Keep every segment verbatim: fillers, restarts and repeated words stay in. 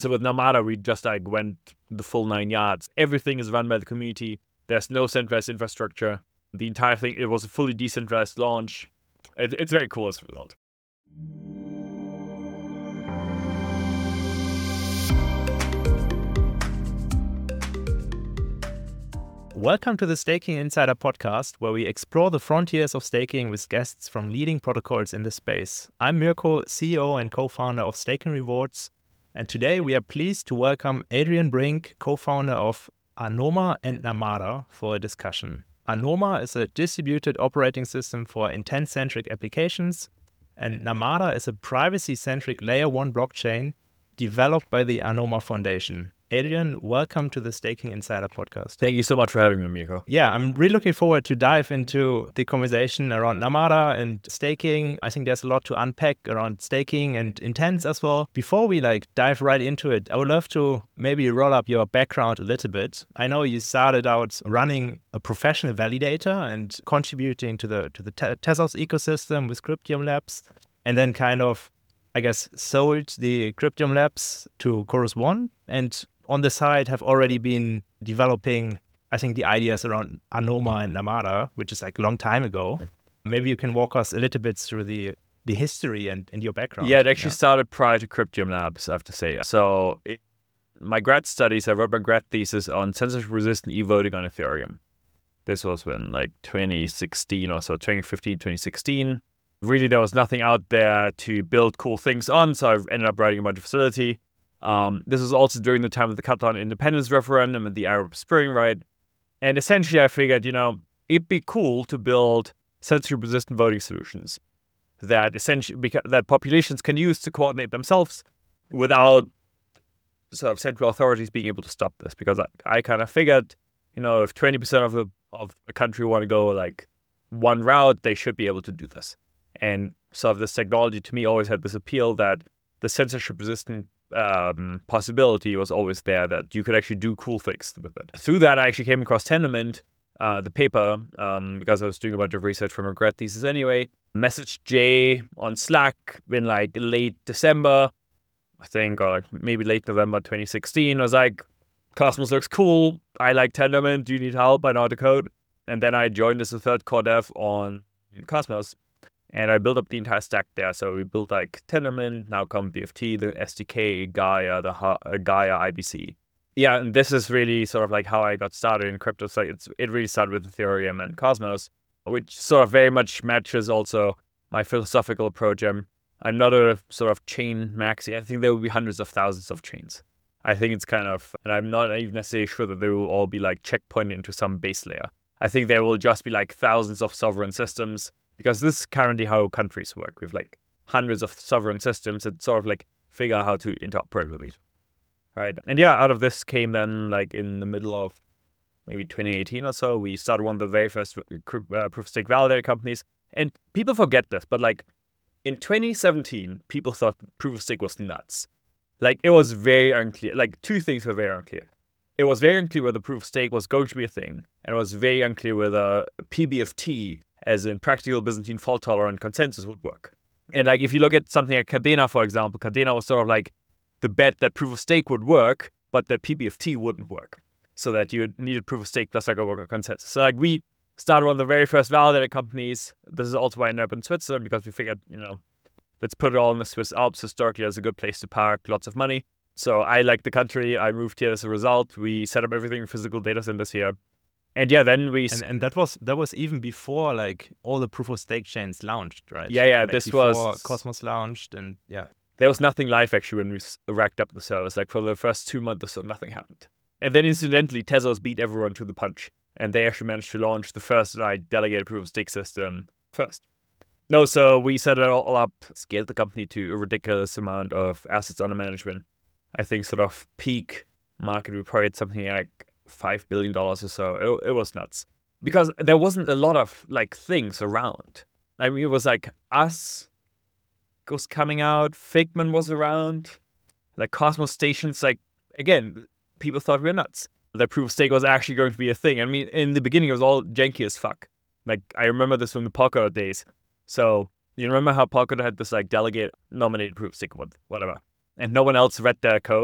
So with Namada, we just like went the full nine yards. Everything is run by the community. There's no centralized infrastructure. The entire thing, it was a fully decentralized launch. It, it's very cool as a result. Welcome to the Staking Insider podcast, where we explore the frontiers of staking with guests from leading protocols in the space. I'm Mirko, C E O and co-founder of Staking Rewards, and today we are pleased to welcome Adrian Brink, co-founder of Anoma and Namada, for a discussion. Anoma is a distributed operating system for intent-centric applications, and Namada is a privacy-centric layer one blockchain developed by the Anoma Foundation. Adrian, welcome to the Staking Insider podcast. Thank you so much for having me, Mirko. Yeah, I'm really looking forward to dive into the conversation around Namada and staking. I think there's a lot to unpack around staking and intents as well. Before we like dive right into it, I would love to maybe roll up your background a little bit. I know you started out running a professional validator and contributing to the to the te- Tezos ecosystem with Cryptium Labs, and then kind of, I guess, sold the Cryptium Labs to Chorus One, and on the side have already been developing, I think, the ideas around Anoma and Namada, which is like a long time ago. Maybe you can walk us a little bit through the the history and, and your background. Yeah, it actually yeah. started prior to Cryptium Labs, I have to say. So it, my grad studies, I wrote my grad thesis on censorship-resistant e-voting on Ethereum. This was when like twenty sixteen or so, twenty fifteen, twenty sixteen. Really, there was nothing out there to build cool things on, so I ended up writing a bunch of facility. Um, this was also during the time of the Catalan independence referendum and the Arab Spring, right? And essentially, I figured, you know, it'd be cool to build censorship-resistant voting solutions that essentially because, that populations can use to coordinate themselves without sort of central authorities being able to stop this. Because I, I kind of figured, you know, if twenty percent of the of a country want to go like one route, they should be able to do this. And so this technology to me always had this appeal that the censorship-resistant um, possibility was always there, that you could actually do cool things with it. Through that, I actually came across Tendermint, uh, the paper, um, because I was doing a bunch of research for my grad thesis anyway. Messaged Jay on Slack in like late December, I think, or like maybe late November twenty sixteen. I was like, Cosmos looks cool. I like Tendermint. Do you need help? I know how to code. And then I joined as a third core dev on Cosmos. And I built up the entire stack there. So we built like Tendermint, now come B F T, the S D K, Gaia, the uh, Gaia I B C. Yeah, and this is really sort of like how I got started in crypto. So it's, it really started with Ethereum and Cosmos, which sort of very much matches also my philosophical approach. I'm, I'm not a sort of chain maxi. I think there will be hundreds of thousands of chains. I think it's kind of, and I'm not even necessarily sure that they will all be like checkpointed into some base layer. I think there will just be like thousands of sovereign systems, because this is currently how countries work. We have like hundreds of sovereign systems that sort of like figure out how to interoperate with each other, right? And yeah, out of this came then like in the middle of maybe twenty eighteen or so, we started one of the very first uh, proof-of-stake validator companies. And people forget this, but like in twenty seventeen, people thought proof-of-stake was nuts. Like it was very unclear. Like two things were very unclear. It was very unclear whether proof-of-stake was going to be a thing, and it was very unclear whether P B F T, as in practical Byzantine fault-tolerant consensus, would work. And like if you look at something like Cadena, for example, Cadena was sort of like the bet that proof-of-stake would work, but that P B F T wouldn't work. So that you needed proof-of-stake plus like a worker consensus. So like we started one of the very first validator companies. This is also why I ended up in Switzerland, because we figured, you know, let's put it all in the Swiss Alps. Historically, as a good place to park lots of money. So I like the country. I moved here as a result. We set up everything in physical data centers here. And yeah, then we... And, and that was that was even before like all the proof-of-stake chains launched, right? Yeah, yeah, like this before was... Cosmos launched, and yeah. There was nothing live actually when we racked up the servers. Like for the first two months or so, nothing happened. And then incidentally, Tezos beat everyone to the punch. And they actually managed to launch the first like, delegated proof-of-stake system first. No, so we set it all up, scaled the company to a ridiculous amount of assets under management. I think sort of peak market, we probably had something like five billion dollars or so. It, it was nuts. Because there wasn't a lot of like things around. I mean, it was like us was coming out, Figment was around, like Cosmos Stations, like, again, people thought we were nuts. That proof of stake was actually going to be a thing. I mean, in the beginning, it was all janky as fuck. Like, I remember this from the Polkadot days. So, you remember how Polkadot had this, like, delegate nominated proof of stake, whatever. And no one else read their code.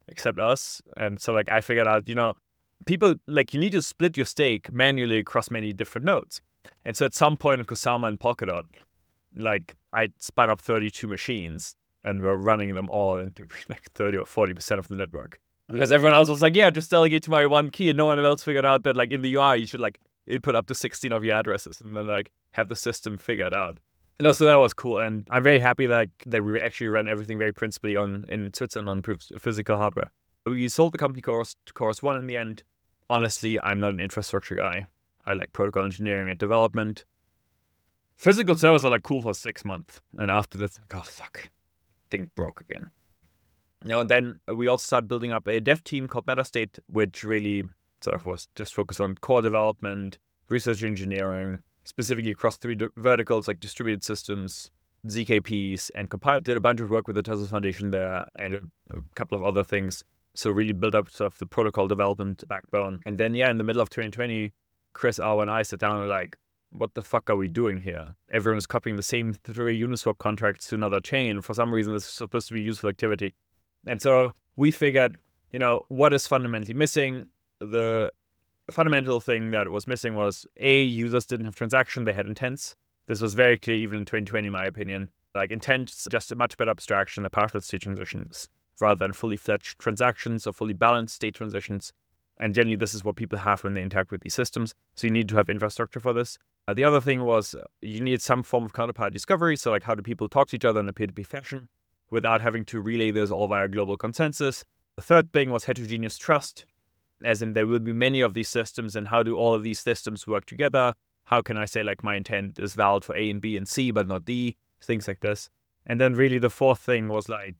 except us. And so like I figured out, you know, people like you need to split your stake manually across many different nodes. And so at some point in Kusama and Polkadot, like I spun up thirty-two machines and we're running them all into like thirty or forty percent of the network. Because everyone else was like, yeah, just delegate to my one key. And no one else figured out that like in the U I, you should like input up to sixteen of your addresses and then like have the system figured out. And also that was cool. And I'm very happy that, that we actually ran everything very principally on in Switzerland on physical hardware. We sold the company Chorus to Chorus One in the end. Honestly, I'm not an infrastructure guy. I like protocol engineering and development. Physical servers are like cool for six months. And after this, oh fuck, thing broke again. You know, and then we also started building up a dev team called Metastate, which really sort of was just focused on core development, research engineering, specifically across three d- verticals like distributed systems, Z K Ps, and compiled. Did a bunch of work with the Tesla Foundation there and a, a couple of other things. So really build up sort of the protocol development backbone. And then, yeah, in the middle of twenty twenty, Chris, Awa, and I sat down and were like, what the fuck are we doing here? Everyone's copying the same three Uniswap contracts to another chain. For some reason, this is supposed to be useful activity. And so we figured, you know, what is fundamentally missing? The fundamental thing that was missing was, A, users didn't have transaction, they had intents. This was very clear even in twenty twenty, in my opinion. Like intents, just a much better abstraction of partial state transitions rather than fully fledged transactions or fully balanced state transitions. And generally, this is what people have when they interact with these systems. So you need to have infrastructure for this. Uh, the other thing was uh, you need some form of counterparty discovery. So like how do people talk to each other in a peer-to-peer fashion without having to relay this all via global consensus. The third thing was heterogeneous trust, as in there will be many of these systems, and how do all of these systems work together? How can I say like my intent is valid for A and B and C, but not D? Things like this. And then really the fourth thing was like,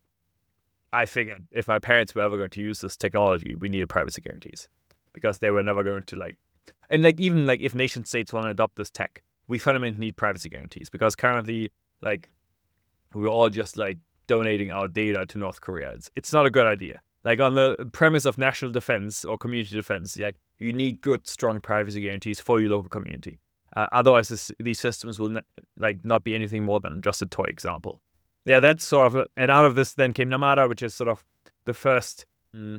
I figured if my parents were ever going to use this technology, we needed privacy guarantees because they were never going to like, and like even like if nation states want to adopt this tech, we fundamentally need privacy guarantees because currently like we're all just like donating our data to North Korea. It's, it's not a good idea. Like on the premise of national defense or community defense, like you need good, strong privacy guarantees for your local community. Uh, otherwise, this, these systems will ne- like not be anything more than just a toy example. Yeah, that's sort of, a, and out of this then came Namada, which is sort of the first mm,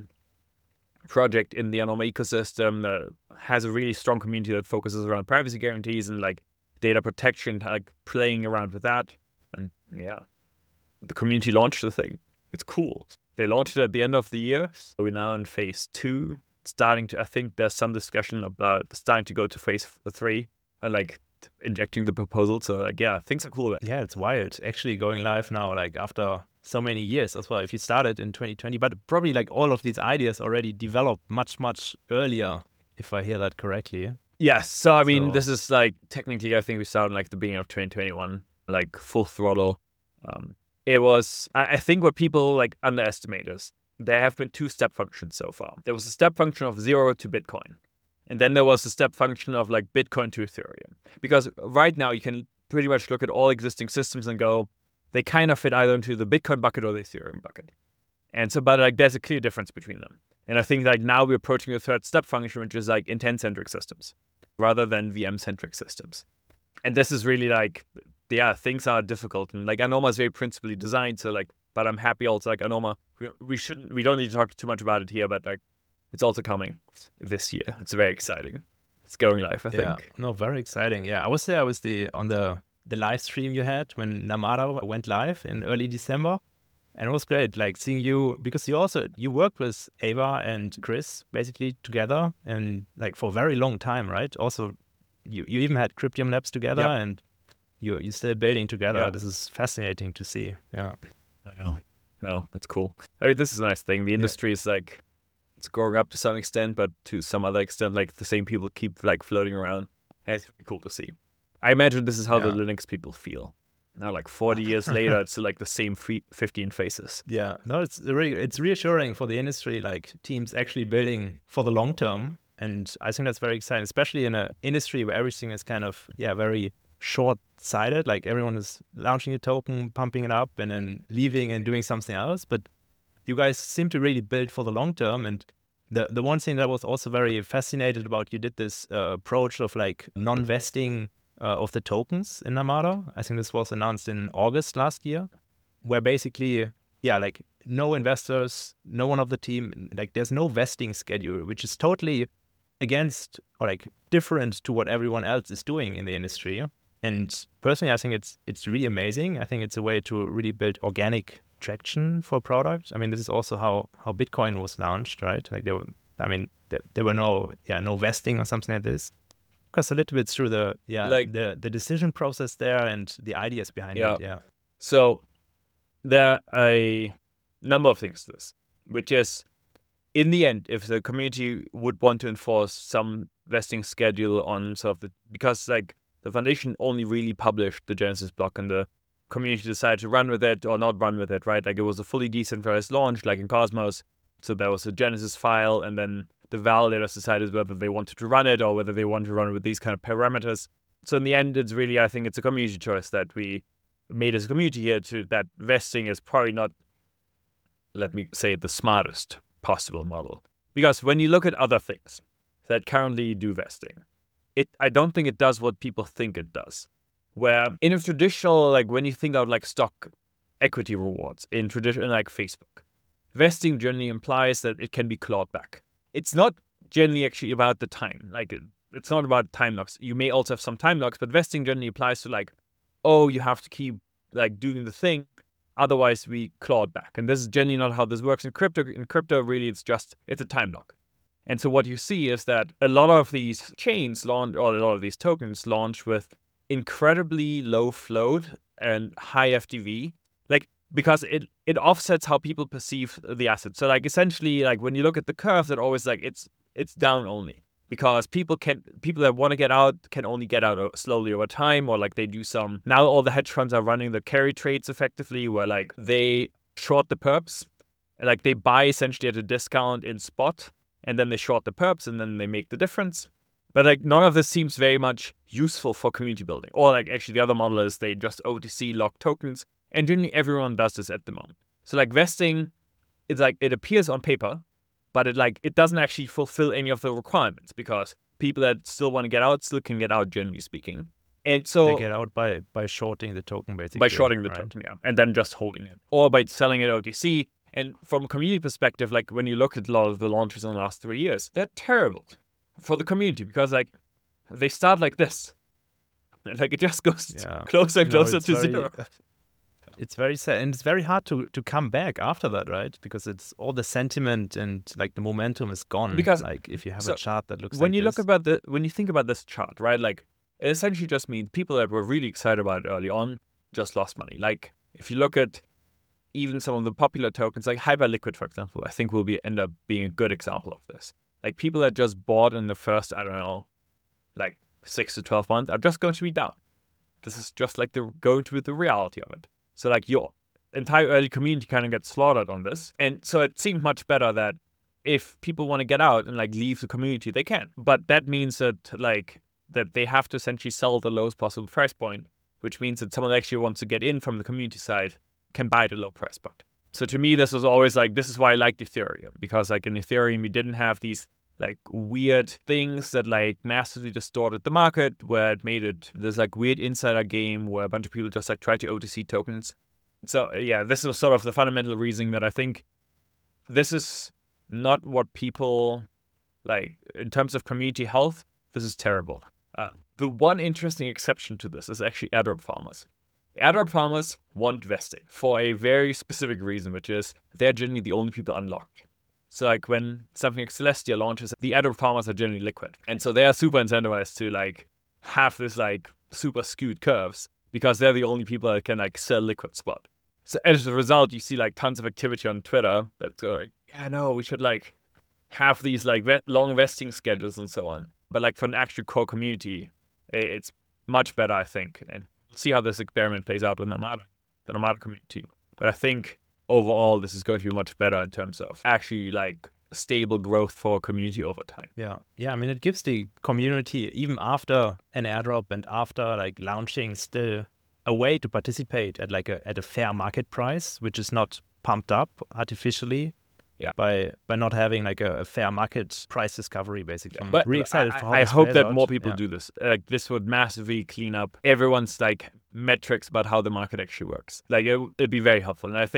project in the Anoma ecosystem that has a really strong community that focuses around privacy guarantees and like data protection, like playing around with that. And yeah, the community launched the thing. It's cool. They launched it at the end of the year. So we're now in phase two, starting to, I think there's some discussion about starting to go to phase three and like injecting the proposal. So like, yeah, things are cool. Yeah, it's wild. Actually going live now, like after so many years as well. If you started in twenty twenty, but probably like all of these ideas already developed much, much earlier, if I hear that correctly. Yes. So, I mean, So- this is like, technically, I think we started like the beginning of twenty twenty-one, like full throttle. Um, it was, I, I think what people like underestimate is there have been two step functions so far. There was a step function of zero to Bitcoin. And then there was a step function of like Bitcoin to Ethereum. Because right now you can pretty much look at all existing systems and go, they kind of fit either into the Bitcoin bucket or the Ethereum bucket. And so, but like there's a clear difference between them. And I think like now we're approaching a third step function, which is like intent-centric systems rather than V M-centric systems. And this is really like, yeah, things are difficult. And like Anoma is very principally designed. So like, but I'm happy also like Anoma, we, we shouldn't, we don't need to talk too much about it here, but like it's also coming this year. It's very exciting. It's going live, I Yeah, think. no, very exciting. Yeah, I was there. I was the on the the live stream you had when Namada went live in early December, and it was great. Like seeing you because you also you worked with Ava and Chris basically together, and like for a very long time, right? Also, you you even had Cryptium Labs together, Yeah. and you you're still building together. Yeah. This is fascinating to see. Yeah, I know. No, that's cool. I mean, this is a nice thing. The industry is like, it's growing up to some extent, but to some other extent, like the same people keep like floating around. And it's cool to see. I imagine this is how the Yeah. Linux people feel. Now, like forty years later, it's still like the same free fifteen faces. yeah. No, it's really it's reassuring for the industry, like teams actually building for the long term, and I think that's very exciting, especially in an industry where everything is kind of yeah very short-sighted. Like everyone is launching a token, pumping it up, and then leaving and doing something else. But you guys seem to really build for the long term. And the the one thing that was also very fascinated about you did this uh, approach of like non-vesting uh, of the tokens in Namada. I think this was announced in August last year, where basically, yeah, like no investors, no one of the team, like there's no vesting schedule, which is totally against or like different to what everyone else is doing in the industry. And personally, I think it's it's really amazing. I think it's a way to really build organic traction for products. I mean, this is also how how Bitcoin was launched, right? Like there were, I mean, there, there were no yeah no vesting or something like this. Because a little bit through the yeah Like- the the decision process there and the ideas behind Yeah. it. Yeah. So there are a number of things to this, which is, in the end, if the community would want to enforce some vesting schedule on sort of the, because like the foundation only really published the Genesis block and the community decided to run with it or not run with it, right? Like it was a fully decentralized launch, like in Cosmos. So there was a Genesis file, and then the validators decided whether they wanted to run it or whether they wanted to run it with these kind of parameters. So in the end, it's really, I think it's a community choice that we made as a community here, to that vesting is probably not, let me say, the smartest possible model. Because when you look at other things that currently do vesting, it I don't think it does what people think it does. Where in a traditional, like when you think of like stock equity rewards in traditional like Facebook, vesting generally implies that it can be clawed back. It's not generally actually about the time. Like it, it's not about time locks. You may also have some time locks, but vesting generally applies to like, oh, you have to keep like doing the thing, otherwise we claw it back. And this is generally not how this works in crypto. In crypto, really, it's just, it's a time lock. And so what you see is that a lot of these chains launch, or a lot of these tokens launch with incredibly low float and high F T V, like because it it offsets how people perceive the asset. So like essentially, like when you look at the curve, that always like it's it's down only. Because people can, people that want to get out can only get out slowly over time, or like they do some. Now all the hedge funds are running the carry trades effectively, where like they short the perps, and like they buy essentially at a discount in spot, and then they short the perps, and then they make the difference. But like none of this seems very much useful for community building. Or like actually the other model is they just O T C lock tokens, and generally everyone does this at the moment. So like vesting, it's like it appears on paper, but it like it doesn't actually fulfill any of the requirements, because people that still want to get out still can get out, generally speaking. And so They get out by by shorting the token, basically. by shorting the right? token, yeah, and then just holding it, or by selling it O T C. And from a community perspective, like when you look at a lot of the launches in the last three years, they're terrible for the community, because like they start like this, and like it just goes Yeah. closer and No, closer it's to very- zero. It's very sad, and it's very hard to to come back after that, right? Because it's all the sentiment and like the momentum is gone. Because- like if you have so a chart that looks when like you this, look about the when you think about this chart, right, like it essentially just means people that were really excited about it early on just lost money. Like if you look at even some of the popular tokens, like Hyperliquid, for example, I think will be end up being a good example of this. Like people that just bought in the first, I don't know, like six to twelve months are just going to be down. This is just like the going to be the reality of it. So like your entire early community kind of gets slaughtered on this. And so it seemed much better that if people want to get out and like leave the community, they can. But that means that like that they have to essentially sell the lowest possible price point, which means that someone that actually wants to get in from the community side can buy the low price point. So to me, this was always like, this is why I liked Ethereum, because like in Ethereum, we didn't have these like weird things that like massively distorted the market, where it made it this like weird insider game where a bunch of people just like try to O T C tokens. So yeah, this is sort of the fundamental reasoning that I think this is not what people like in terms of community health. This is terrible. Uh, the one interesting exception to this is actually airdrop farmers. Airdrop farmers want vesting for a very specific reason, which is they're generally the only people unlocked. So like when something like Celestia launches, the airdrop farmers are generally liquid. And so they are super incentivized to like have this like super skewed curves, because they're the only people that can like sell liquid spot. So as a result, you see like tons of activity on Twitter that's going, yeah, no, we should like have these like ve- long vesting schedules and so on. But like for an actual core community, i- it's much better, I think. And we'll see how this experiment plays out with Namada, the Namada community. But I think overall, this is going to be much better in terms of actually like stable growth for a community over time. yeah, yeah. I mean, it gives the community, even after an airdrop and after like launching, still a way to participate at like a at a fair market price, which is not pumped up artificially. Yeah. By by not having like a, a fair market price discovery, basically. I'm But really excited I, for how I this hope plays that out. more people Yeah. do this. Like this would massively clean up everyone's like metrics about how the market actually works. Like it, it'd be very helpful. And I think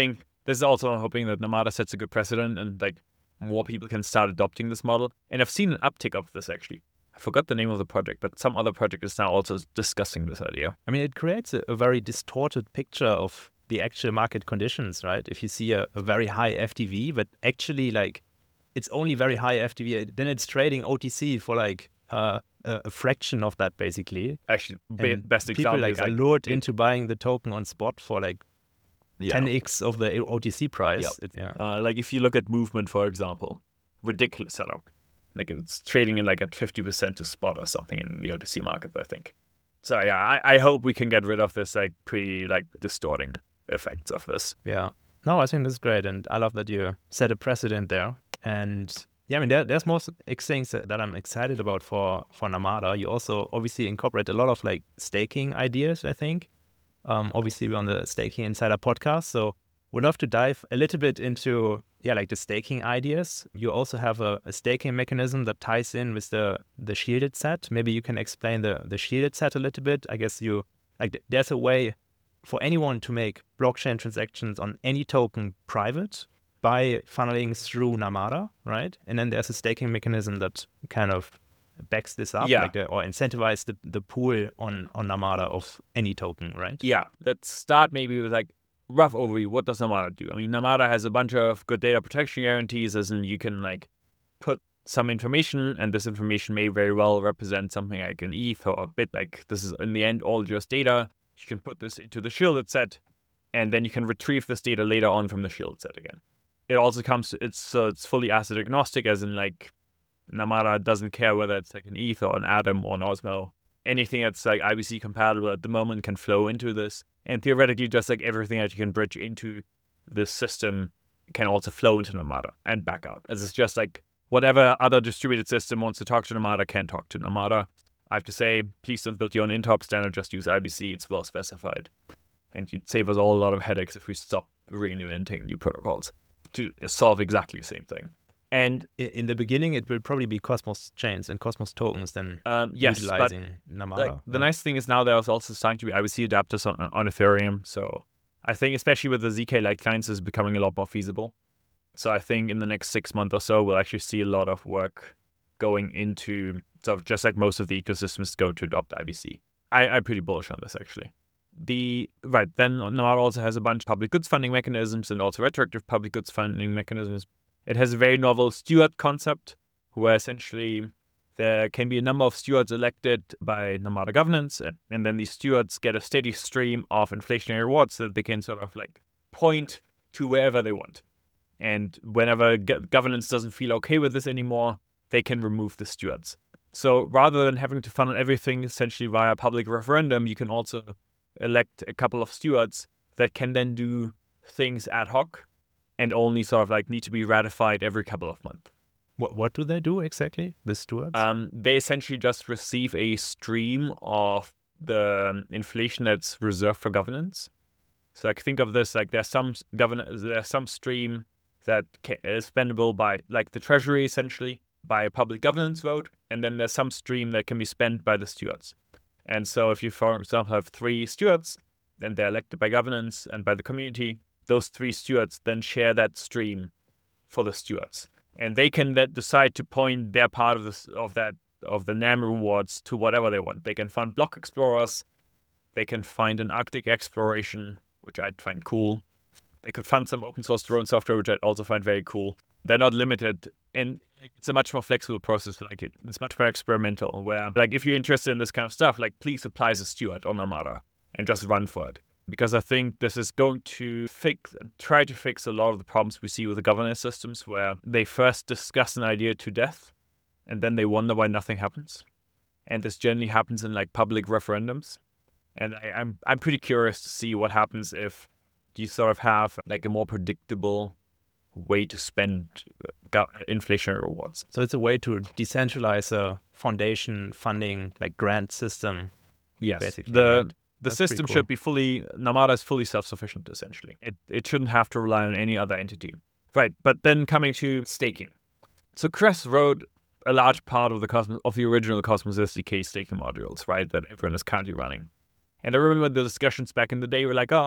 this is also I'm hoping that Namada sets a good precedent and like more people can start adopting this model. And I've seen an uptick of this actually. I forgot the name of the project, but some other project is now also discussing this idea. I mean, it creates a, a very distorted picture of the actual market conditions, right? If you see a, a very high F T V, but actually like it's only very high F T V, then it's trading O T C for like uh, a, a fraction of that basically. Actually, be, And best people example like is like are lured into buying the token on spot for like yeah. ten x of the O T C price. Yep. It, yeah. Uh, like if you look at movement, for example, ridiculous setup. Like it's trading in like at fifty percent to spot or something in the O T C market, I think. So yeah, I, I hope we can get rid of this like pretty like distorting effects of this. Yeah. No, I think this is great. And I love that you set a precedent there. And yeah, I mean, there, there's more things that, that I'm excited about for, for Namada. You also obviously incorporate a lot of like staking ideas, I think. Um, obviously, we're on the Staking Insider podcast. So we'd love to dive a little bit into, yeah, like the staking ideas. You also have a, a staking mechanism that ties in with the, the shielded set. Maybe you can explain the, the shielded set a little bit. I guess you, like, there's a way for anyone to make blockchain transactions on any token private by funneling through Namada, right? And then there's a staking mechanism that kind of backs this up, yeah. like the, or incentivize the, the pool on, on Namada of any token, right? Yeah, let's start maybe with like rough overview. What does Namada do? I mean, Namada has a bunch of good data protection guarantees, as in you can like put some information, and this information may very well represent something like an E T H or a bit. Like this is in the end all just data. You can put this into the shielded set, and then you can retrieve this data later on from the shielded set again. It also comes, to, it's so it's fully asset agnostic, as in like Namada doesn't care whether it's like an E T H or an Atom or an Osmo. Anything that's like I B C compatible at the moment can flow into this. And theoretically, just like everything that you can bridge into this system can also flow into Namada and back out. As it's just like whatever other distributed system wants to talk to Namada can talk to Namada. I have to say, please don't build your own Intop standard, just use I B C. It's well specified. And you'd save us all a lot of headaches if we stop reinventing new protocols to solve exactly the same thing. And in the beginning, it will probably be Cosmos chains and Cosmos tokens then um, yes, utilizing but Namada. Like, the yeah. nice thing is now there's also starting to be I B C adapters on, on Ethereum. So I think especially with the Z K Lite clients, is becoming a lot more feasible. So I think in the next six months or so, we'll actually see a lot of work going into, so just like most of the ecosystems go to adopt I B C. I, I'm pretty bullish on this actually. The right then Namada also has a bunch of public goods funding mechanisms and also retroactive public goods funding mechanisms. It has a very novel steward concept, where essentially there can be a number of stewards elected by Namada governance, and, and then these stewards get a steady stream of inflationary rewards that they can sort of like point to wherever they want. And whenever go- governance doesn't feel okay with this anymore, they can remove the stewards. So rather than having to funnel everything essentially via public referendum, you can also elect a couple of stewards that can then do things ad hoc and only sort of like need to be ratified every couple of months. What what do they do exactly, the stewards? Um, they essentially just receive a stream of the inflation that's reserved for governance. So like think of this, like there's some governance, there's some stream that is spendable by like the treasury essentially by a public governance vote, and then there's some stream that can be spent by the stewards. And so if you, for example, have three stewards, then they're elected by governance and by the community. Those three stewards then share that stream for the stewards, and they can then decide to point their part of this of that of the NAM rewards to whatever they want. They can fund block explorers, they can find an Arctic exploration, which I'd find cool. They could fund some open source drone software, which I'd also find very cool. They're not limited, and it's a much more flexible process. Like it, it's much more experimental. Where, like, if you're interested in this kind of stuff, like, please apply as a steward on Namada and just run for it. Because I think this is going to fix, try to fix a lot of the problems we see with the governance systems, where they first discuss an idea to death, and then they wonder why nothing happens. And this generally happens in like public referendums. And I, I'm I'm pretty curious to see what happens if you sort of have like a more predictable way to spend inflationary rewards. So it's a way to decentralize a foundation funding like grant system. Yes, basically. the right? the That's system pretty cool. should be fully, Namada is fully self-sufficient essentially. It it shouldn't have to rely on any other entity. Right, but then coming to staking. So Kress wrote a large part of the Cosmos of the original Cosmos S D K staking modules, right, that everyone is currently running. And I remember the discussions back in the day were like, oh,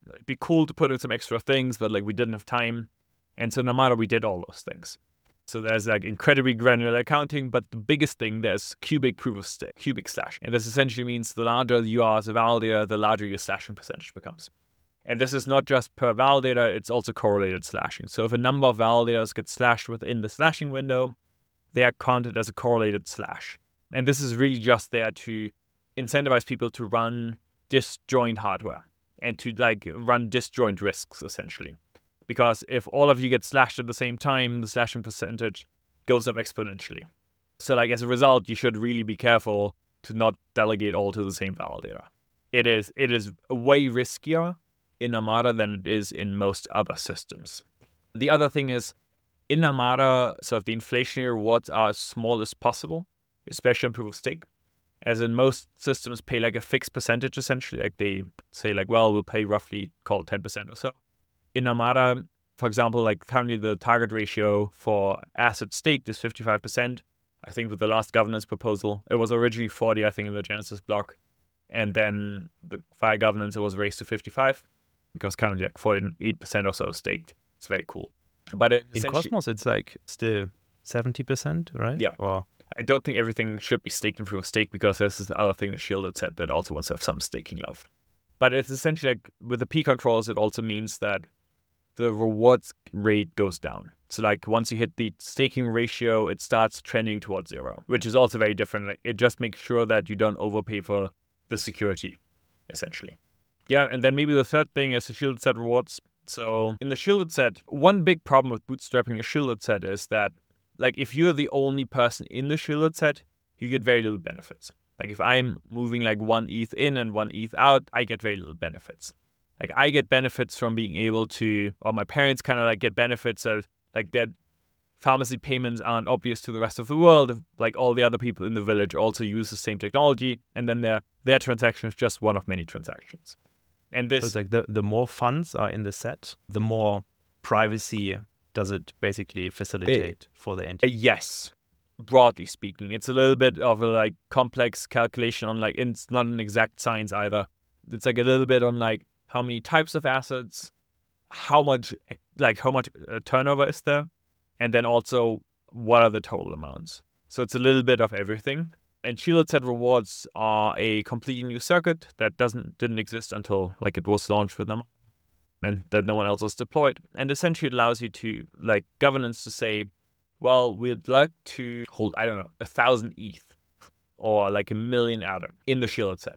it'd be cool to put in some extra things, but like we didn't have time. And so Namada, we did all those things. So there's like incredibly granular accounting, but the biggest thing, there's cubic proof of stake, cubic slashing. And this essentially means the larger you are as a validator, the larger your slashing percentage becomes. And this is not just per validator, it's also correlated slashing. So if a number of validators get slashed within the slashing window, they are counted as a correlated slash. And this is really just there to incentivize people to run disjoint hardware and to like run disjoint risks, essentially. Because if all of you get slashed at the same time, the slashing percentage goes up exponentially. So like as a result, you should really be careful to not delegate all to the same validator. It is it is way riskier in Namada than it is in most other systems. The other thing is, in Namada, sort of the inflationary rewards are as small as possible, especially in proof of stake. As in most systems pay like a fixed percentage essentially. Like they say like, well, we'll pay roughly, call it ten percent or so. In Namada, for example, like currently the target ratio for asset staked is fifty-five percent. I think with the last governance proposal, it was originally forty, I think, in the Genesis block. And then the via governance, it was raised to fifty-five because currently like forty-eight percent or so is staked. It's very cool. But it in Cosmos, it's like still seventy percent, right? Yeah. Or I don't think everything should be staked in proof of stake because there's this other thing that Shielded said that also wants to have some staking love. But it's essentially like with the P controls, it also means that the rewards rate goes down. So like once you hit the staking ratio, it starts trending towards zero, which is also very different. Like it just makes sure that you don't overpay for the security, essentially. Yeah, and then maybe the third thing is the shielded set rewards. So in the shielded set, one big problem with bootstrapping a shielded set is that like if you're the only person in the shielded set, you get very little benefits. Like if I'm moving like one E T H in and one E T H out, I get very little benefits. Like I get benefits from being able to, or my parents kind of like get benefits of like their pharmacy payments aren't obvious to the rest of the world. Like all the other people in the village also use the same technology, and then their their transaction is just one of many transactions. And this so it's like the, the more funds are in the set, the more privacy does it basically facilitate it, for the entity. Uh, yes, broadly speaking, it's a little bit of a like complex calculation on like it's not an exact science either. It's like a little bit on like how many types of assets, how much like how much uh, turnover is there, and then also what are the total amounts. So it's a little bit of everything. And shielded set rewards are a completely new circuit that doesn't didn't exist until like it was launched with them, and that no one else has deployed. And essentially it allows you to like governance to say, well, we'd like to hold, I don't know, a thousand E T H or like a million Atom in the shielded set.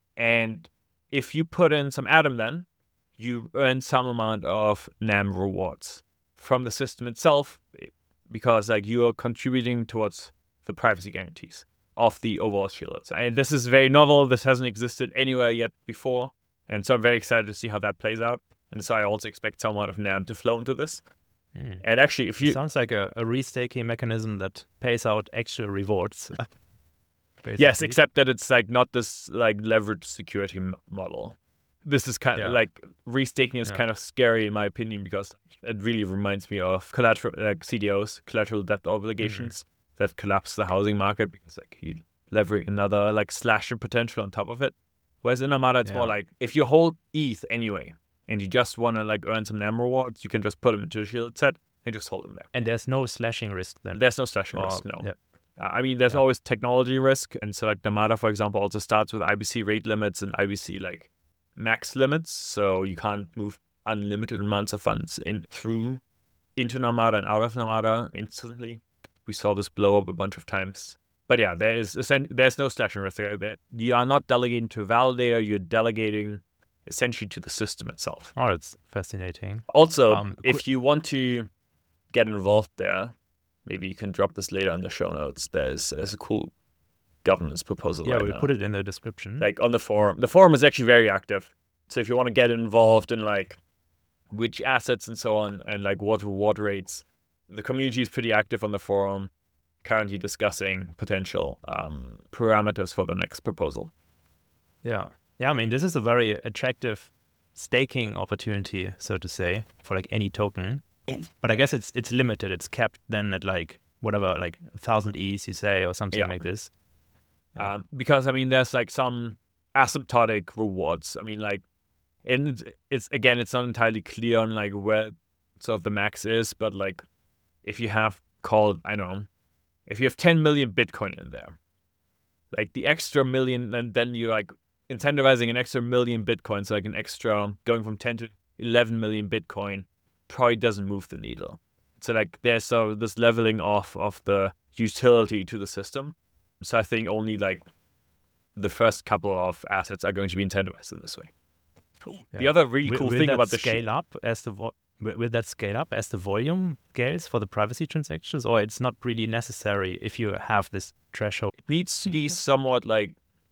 And if you put in some Atom, then you earn some amount of N A M rewards from the system itself, because like you are contributing towards the privacy guarantees of the overall shielded set. And this is very novel. This hasn't existed anywhere yet before. And so I'm very excited to see how that plays out. And so I also expect some amount of N A M to flow into this. Mm. And actually, if you... It sounds like a, a restaking mechanism that pays out extra rewards. Yes, except that it's like not this like leveraged security m- model. This is kind of yeah. like restaking is yeah. kind of scary in my opinion, because it really reminds me of collateral like C D Os, collateral debt obligations mm-hmm. that collapse the housing market because like you leverage another like slasher potential on top of it. Whereas in Namada, it's yeah. more like if you hold E T H anyway and you just want to like earn some N A M rewards, you can just put them into a shielded set and just hold them there. And there's no slashing risk then. There's no slashing oh, risk, no. Yeah. I mean, there's yeah. always technology risk. And so like Namada, for example, also starts with I B C rate limits and I B C like max limits. So you can't move unlimited amounts of funds in through into Namada and out of Namada instantly. We saw this blow up a bunch of times. But yeah, there is there's no slashing risk there. You are not delegating to a validator. You're delegating essentially to the system itself. Oh, it's fascinating. Also, um, if you want to get involved there, maybe you can drop this later in the show notes. There's, there's a cool governance proposal. Yeah, right we'll now. put it in the description. Like on the forum. The forum is actually very active. So if you want to get involved in like which assets and so on and like what reward rates, the community is pretty active on the forum, currently discussing potential um, parameters for the next proposal. Yeah. Yeah, I mean, this is a very attractive staking opportunity, so to say, for like any token. But I guess it's it's limited. It's capped then at like whatever, like a thousand E T H, you say, or something yeah. like this. Yeah. Um, because I mean, there's like some asymptotic rewards. I mean, like and it's, it's again, it's not entirely clear on like where sort of the max is, but like if you have called, I don't know, if you have ten million Bitcoin in there, like the extra million, and then you're like incentivizing an extra million Bitcoin, so like an extra going from ten to eleven million Bitcoin probably doesn't move the needle. So like there's so this leveling off of the utility to the system. So I think only like the first couple of assets are going to be incentivized in this way. Cool. Yeah. The other really will, cool will thing that about the scale up as the vo- will that scale up as the volume scales for the privacy transactions, or it's not really necessary if you have this threshold? It needs to be somewhat like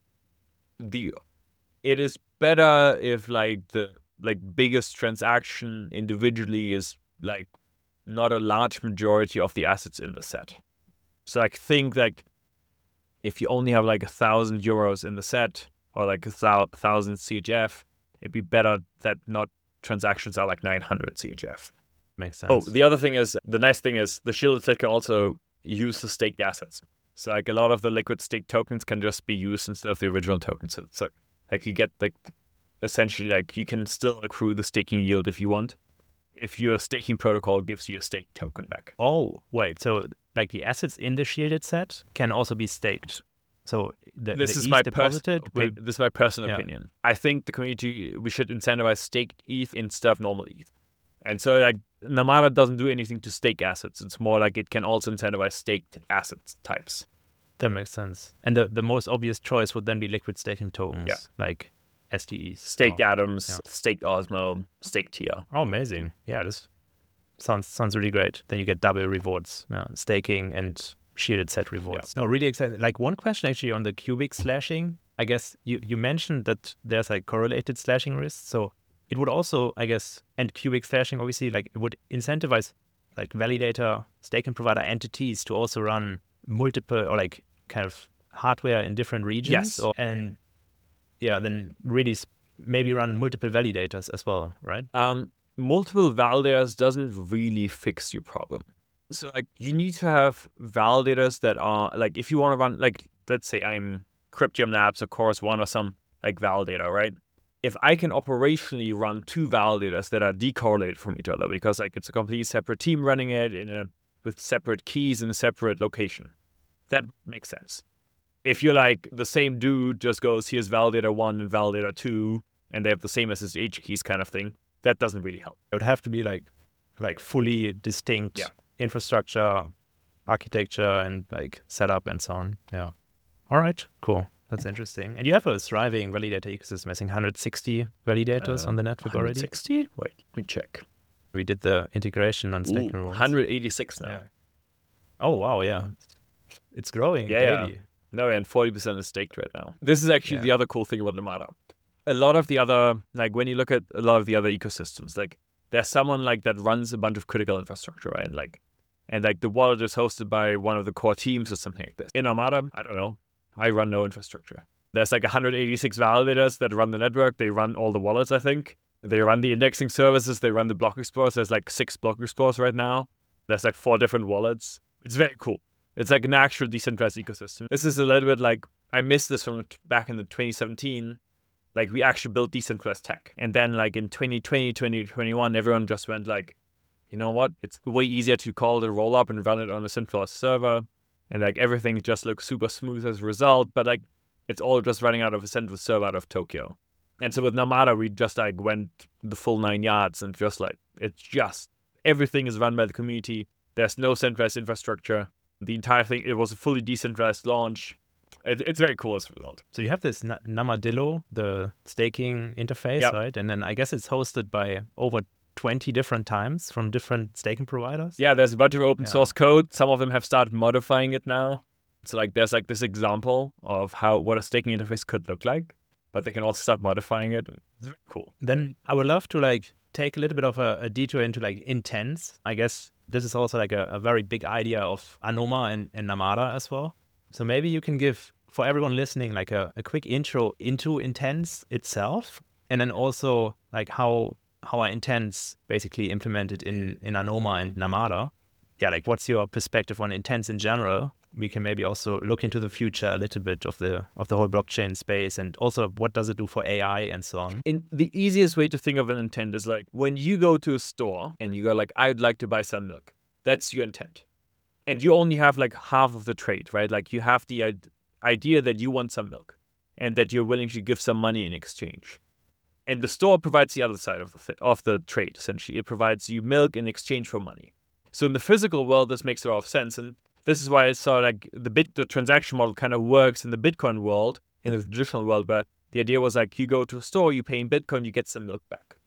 the. It is better if like the like biggest transaction individually is like not a large majority of the assets in the set. So like think like if you only have like a thousand euros in the set or like a thou- thousand C H F, it'd be better that not transactions are like nine hundred C H F. Makes sense. Oh, the other thing is, the nice thing is the shielded set can also use the staked assets. So like a lot of the liquid staked tokens can just be used instead of the original tokens. So, so like you get like essentially like you can still accrue the staking yield if you want, if your staking protocol gives you a staked token back. Oh, wait. So like the assets in the shielded set can also be staked. So the, this the is E T H my deposited pers- will... this is my personal Yeah. opinion. I think the community, we should incentivize staked E T H instead of normal E T H. And so like Namada doesn't do anything to stake assets. It's more like it can also incentivize staked asset types. That makes sense. And the, the most obvious choice would then be liquid staking tokens, Yeah. like S T Es. Staked or- Atoms, yeah. staked Osmo, staked T R. Oh, amazing. Yeah, this sounds sounds really great. Then you get double rewards, yeah, staking and shielded set rewards. No, really excited. Like one question actually on the cubic slashing. I guess you, you mentioned that there's like correlated slashing risks. So it would also, I guess, and cubic slashing obviously, like it would incentivize like validator, staking provider entities to also run multiple or like kind of hardware in different regions. Yes. Or, and yeah, then really s- maybe run multiple validators as well, right? Um, multiple validators doesn't really fix your problem. So like you need to have validators that are like, if you want to run, like let's say I'm Cryptium Labs or Chorus One or some like validator, right? If I can operationally run two validators that are decorrelated from each other because like it's a completely separate team running it in a with separate keys in a separate location, that makes sense. If you're like the same dude just goes, here's validator one and validator two, and they have the same S S H keys kind of thing, that doesn't really help. It would have to be like like fully distinct Yeah. infrastructure, architecture, and like setup and so on. Yeah. All right. Cool. That's interesting. And you have a thriving validator ecosystem. I think one hundred sixty validators Uh, on the network one already. sixty? Wait, let me check. We did the integration on Ooh, staking rules. one hundred eighty-six now. Yeah. Oh wow, yeah. It's growing Yeah, yeah. daily. No, and forty percent is staked right now. This is actually Yeah. the other cool thing about Namada. A lot of the other, like when you look at a lot of the other ecosystems, like there's someone like that runs a bunch of critical infrastructure, right? Like, and like the wallet is hosted by one of the core teams or something like this. In Armada, I don't know. I run no infrastructure. There's like one hundred eighty-six validators that run the network. They run all the wallets, I think. They run the indexing services. They run the block explorers. There's like six block explorers right now. There's like four different wallets. It's very cool. It's like an actual decentralized ecosystem. This is a little bit like, I missed this from back in the twenty seventeen. Like we actually built decentralized tech. And then like in twenty twenty, twenty twenty-one, everyone just went like, you know what? It's way easier to call the roll up and run it on a centralized server. And like everything just looks super smooth as a result. But like it's all just running out of a central server out of Tokyo. And so with Namada, we just like went the full nine yards and just like, it's just, everything is run by the community. There's no centralized infrastructure. The entire thing, it was a fully decentralized launch. It, it's very cool as a result. So you have this Na- Namadillo, the staking interface, Yep. right? And then I guess it's hosted by over twenty different times from different staking providers. Yeah, there's a bunch of open Yeah. source code. Some of them have started modifying it now. So like there's like this example of how what a staking interface could look like, but they can also start modifying it. It's very cool. Then I would love to like take a little bit of a, a detour into like intents. I guess this is also like a, a very big idea of Anoma and, and Namada as well. So maybe you can give for everyone listening like a, a quick intro into intents itself, and then also like how how are intents basically implemented in, in Anoma and Namada. Yeah, like what's your perspective on intents in general? we can maybe also look into the future a little bit of the of the whole blockchain space, and also what does it do for A I and so on. In the easiest way to think of an intent is like when you go to a store and you go like, I'd like to buy some milk. That's your intent. And you only have like half of the trade, right? Like you have the idea that you want some milk and that you're willing to give some money in exchange. And the store provides the other side of the th- of the trade, essentially. It provides you milk in exchange for money. So in the physical world, this makes a lot of sense. And this is why I saw like the bit the transaction model kind of works in the Bitcoin world, in the traditional world, but the idea was like you go to a store, you pay in Bitcoin, you get some milk back.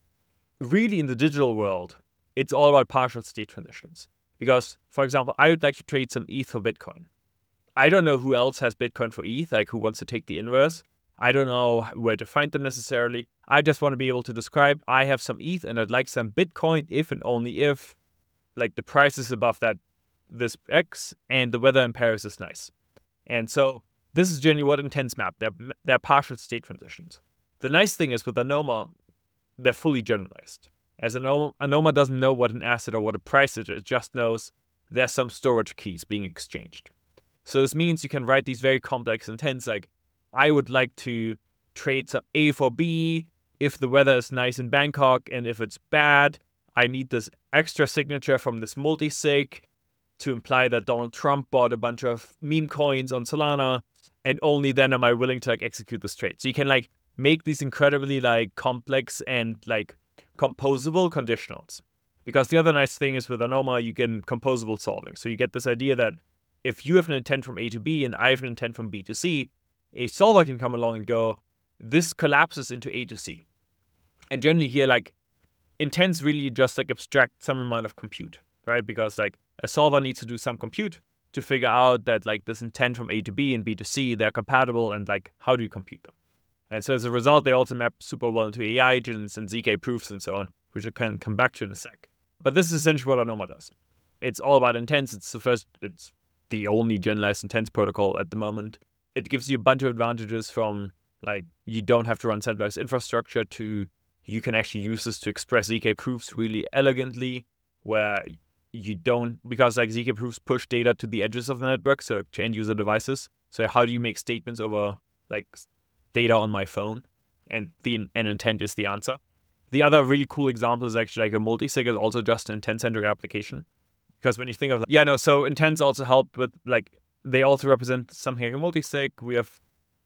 Really, in the digital world, it's all about partial state transitions. Because, for example, I would like to trade some E T H for Bitcoin. I don't know who else has Bitcoin for E T H, like who wants to take the inverse. I don't know where to find them necessarily. I just want to be able to describe, I have some E T H and I'd like some Bitcoin if and only if, like, the price is above that, this X, and the weather in Paris is nice. And so this is generally what intents map. They're, they're partial state transitions. The nice thing is with ANOMA, they're fully generalized. As ANOMA, ANOMA doesn't know what an asset or what a price is, it just knows there's some storage keys being exchanged. So this means you can write these very complex intents like, I would like to trade some A for B if the weather is nice in Bangkok, and if it's bad, I need this extra signature from this multisig to imply that Donald Trump bought a bunch of meme coins on Solana, and only then am I willing to like execute this trade. So you can like make these incredibly like complex and like composable conditionals. Because the other nice thing is with ANOMA, you get composable solving. So you get this idea that if you have an intent from A to B and I have an intent from B to C, a solver can come along and go, this collapses into A to C. And generally here, like, intents really just like abstract some amount of compute, right? Because like a solver needs to do some compute to figure out that like this intent from A to B and B to C, they're compatible, and like, how do you compute them? And so as a result, they also map super well into A I agents and Z K proofs and so on, which I can come back to in a sec. But this is essentially what ANOMA does. It's all about intents. It's the first, it's the only generalized intents protocol at the moment. It gives you a bunch of advantages from like, you don't have to run centralized infrastructure to you can actually use this to express Z K proofs really elegantly, where you don't, because like Z K proofs push data to the edges of the network, so to end user devices. So how do you make statements over like data on my phone? And the an intent is the answer. The other really cool example is actually like a multisig is also just an intent-centric application. Because when you think of, yeah, no, so intents also help with like, they also represent something like a multisig. We have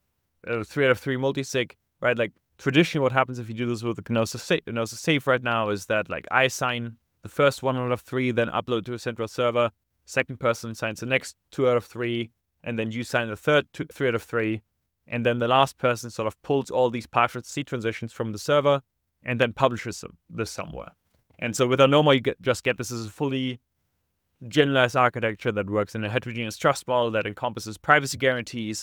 a three out of three multisig, right? Like traditionally what happens if you do this with a Gnosis safe, Gnosis safe right now is that like I sign the first one out of three, then upload to a central server. Second person signs the next two out of three, and then you sign the third two, three out of three. And then the last person sort of pulls all these partial C transitions from the server and then publishes them, this somewhere. And so with ANOMA, you get, just get this as a fully generalized architecture that works in a heterogeneous trust model that encompasses privacy guarantees.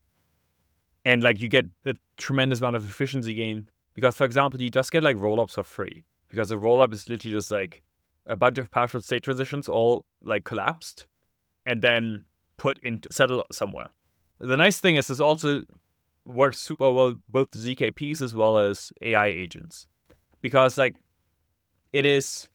And like you get a tremendous amount of efficiency gain because, for example, you just get like rollups for free because a rollup is literally just like a bunch of partial state transitions all like collapsed and then put into settle somewhere. The nice thing is this also works super well both the Z K Ps as well as A I agents because like it is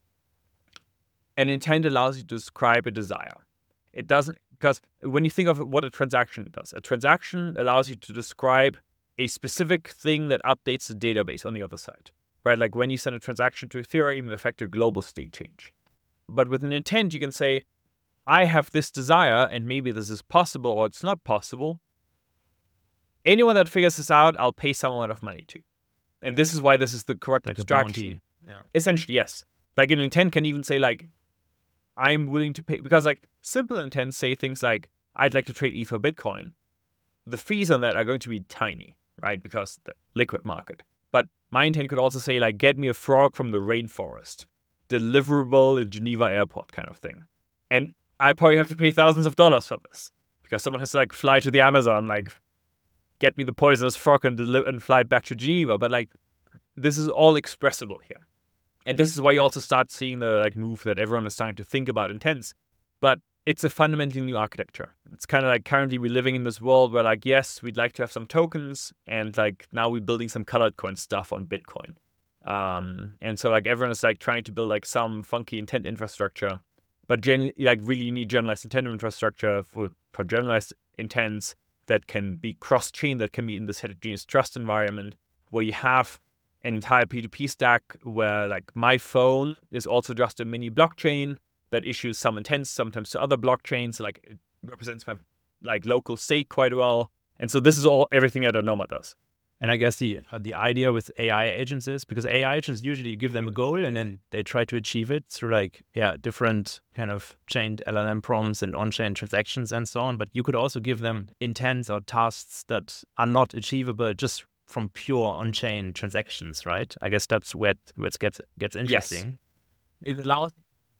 an intent allows you to describe a desire. It doesn't, because when you think of what a transaction does, a transaction allows you to describe a specific thing that updates the database on the other side, right? Like when you send a transaction to Ethereum, it affects a global state change. But with an intent, you can say, I have this desire, and maybe this is possible or it's not possible. Anyone that figures this out, I'll pay some amount of money to. And this is why this is the correct like abstraction. Yeah. Essentially, yes. Like an intent can even say like, I'm willing to pay, because like simple intents say things like, I'd like to trade E T H for Bitcoin. The fees on that are going to be tiny, right? Because the liquid market. But my intent could also say like, get me a frog from the rainforest, deliverable in Geneva airport kind of thing. And I probably have to pay thousands of dollars for this because someone has to like fly to the Amazon, like get me the poisonous frog and deliver and fly it back to Geneva. But like, this is all expressible here. And this is why you also start seeing the like move that everyone is starting to think about intents. But it's a fundamentally new architecture. It's kind of like currently we're living in this world where like, yes, we'd like to have some tokens. And like now we're building some colored coin stuff on Bitcoin. Um, and so like everyone is like trying to build like some funky intent infrastructure. But gen- like really you need generalized intent infrastructure for, for generalized intents that can be cross-chain, that can be in this heterogeneous trust environment where you have an entire P two P stack where like my phone is also just a mini blockchain that issues some intents sometimes to other blockchains, like it represents my like local state quite well. And so this is all everything that Anoma does. And I guess the uh, the idea with A I agents is because A I agents usually you give them a goal and then they try to achieve it through like yeah different kind of chained L L M prompts and on-chain transactions and so on. But you could also give them intents or tasks that are not achievable just from pure on-chain transactions, right? I guess that's where it, where it gets gets interesting. Yes. It allows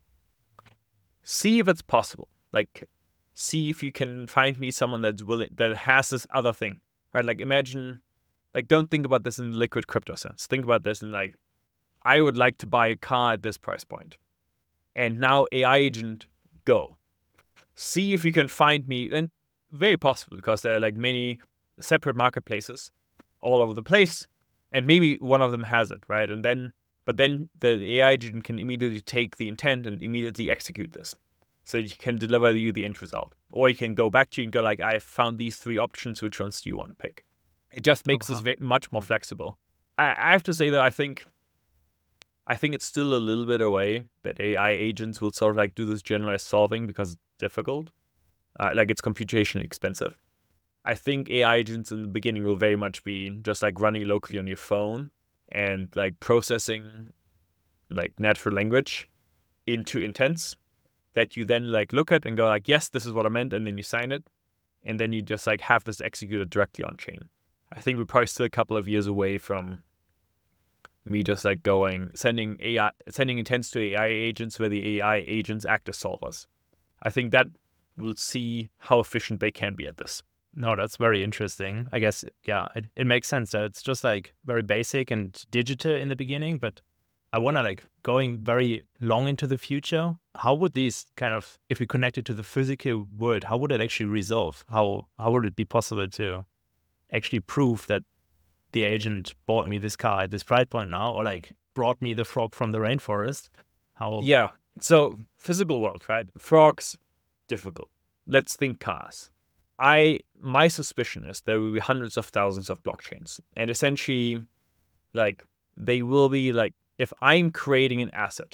see if it's possible. Like see if you can find me someone that's willing that has this other thing, right? Like imagine. Like, don't think about this in liquid crypto sense. Think about this in like, I would like to buy a car at this price point. And now A I agent, go. See if you can find me, and very possible because there are like many separate marketplaces all over the place. And maybe one of them has it, right? And then, but then the A I agent can immediately take the intent and immediately execute this. So you can deliver you the end result. Or you can go back to you and go like, I found these three options, which ones do you want to pick? It just makes uh-huh. us very, much more flexible. I, I have to say that I think, I think it's still a little bit away that A I agents will sort of like do this generalized solving because it's difficult, uh, like it's computationally expensive. I think A I agents in the beginning will very much be just like running locally on your phone and like processing like natural language into intents that you then like look at and go like, yes, this is what I meant, and then you sign it, and then you just like have this executed directly on chain. I think we're probably still a couple of years away from me just like going, sending A I, sending intents to A I agents where the A I agents act as solvers. I think that we'll see how efficient they can be at this. No, that's very interesting. I guess, yeah, it, it makes sense that it's just like very basic and digital in the beginning, but I want to like going very long into the future. How would these kind of, if we connect it to the physical world, how would it actually resolve? How, how would it be possible to actually prove that the agent bought me this car at this price point now, or like brought me the frog from the rainforest? How? Yeah. So physical world, right? Frogs, difficult. Let's think cars. I my suspicion is there will be hundreds of thousands of blockchains, and essentially, like they will be like if I'm creating an asset,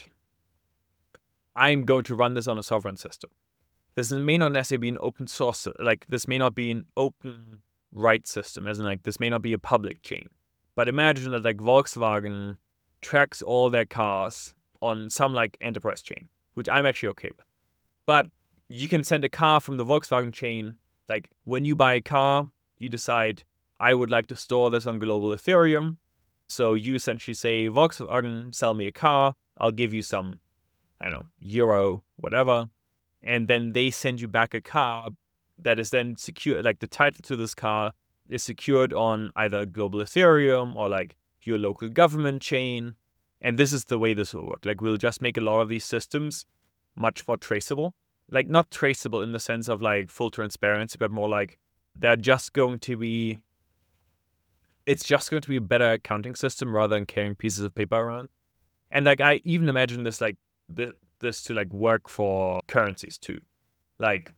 I'm going to run this on a sovereign system. This may not necessarily be an open source, like this may not be an open right system, as in like this may not be a public chain. But imagine that like Volkswagen tracks all their cars on some like enterprise chain, which I'm actually okay with. But you can send a car from the Volkswagen chain. Like when you buy a car, you decide, I would like to store this on global Ethereum. So you essentially say, Volkswagen, sell me a car. I'll give you some, I don't know, euro, whatever. And then they send you back a car that is then secure. Like the title to this car is secured on either global Ethereum or like your local government chain. And this is the way this will work. Like we'll just make a lot of these systems much more traceable. Like not traceable in the sense of like full transparency, but more like they're just going to be, it's just going to be a better accounting system rather than carrying pieces of paper around. And like I even imagine this like this, this to like work for currencies too. Like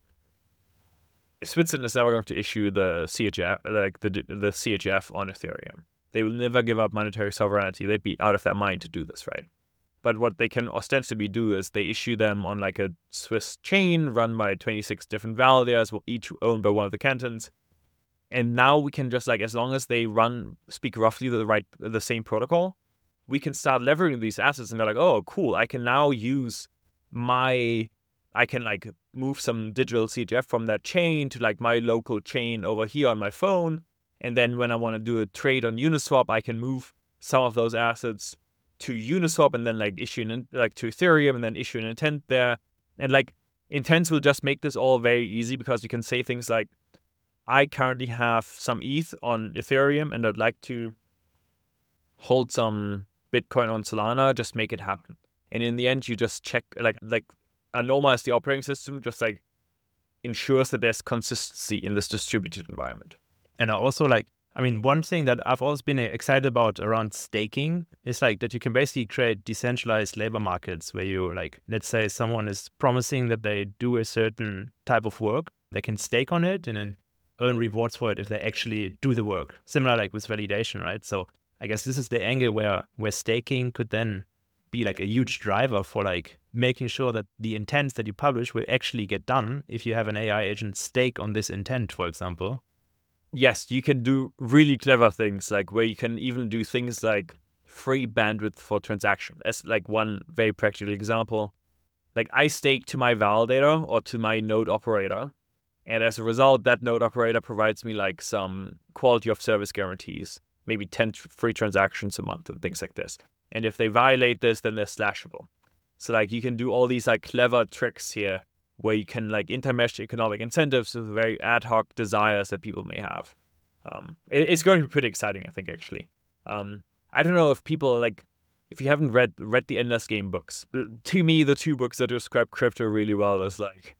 Switzerland is never going to issue the C H F, like the the C H F on Ethereum. They will never give up monetary sovereignty. They'd be out of their mind to do this, right? But what they can ostensibly do is they issue them on like a Swiss chain run by twenty-six different validators, each owned by one of the cantons. And now we can just like, as long as they run, speak roughly the right, the same protocol, we can start leveraging these assets and they're like, oh, cool. I can now use my, I can like move some digital C H F from that chain to like my local chain over here on my phone. And then when I want to do a trade on Uniswap, I can move some of those assets to Uniswap and then like issue an, like to Ethereum and then issue an intent there. And like intents will just make this all very easy because you can say things like, I currently have some E T H on Ethereum and I'd like to hold some Bitcoin on Solana, just make it happen. And in the end, you just check, like, like Anoma as the operating system just like ensures that there's consistency in this distributed environment. And I also like, I mean, one thing that I've always been excited about around staking is like that you can basically create decentralized labor markets where you like, let's say someone is promising that they do a certain type of work, they can stake on it and then earn rewards for it if they actually do the work. Similar like with validation, right? So I guess this is the angle where where staking could then be like a huge driver for like making sure that the intents that you publish will actually get done if you have an A I agent stake on this intent, for example. Yes, you can do really clever things, like where you can even do things like free bandwidth for transaction. As like one very practical example, like I stake to my validator or to my node operator, and as a result, that node operator provides me like some quality of service guarantees, maybe ten free transactions a month and things like this. And if they violate this, then they're slashable. So like you can do all these like clever tricks here where you can like intermesh economic incentives with very ad hoc desires that people may have. Um, it, it's going to be pretty exciting, I think, actually. Um, I don't know if people like, if you haven't read read the Endless Game books. To me, the two books that describe crypto really well is like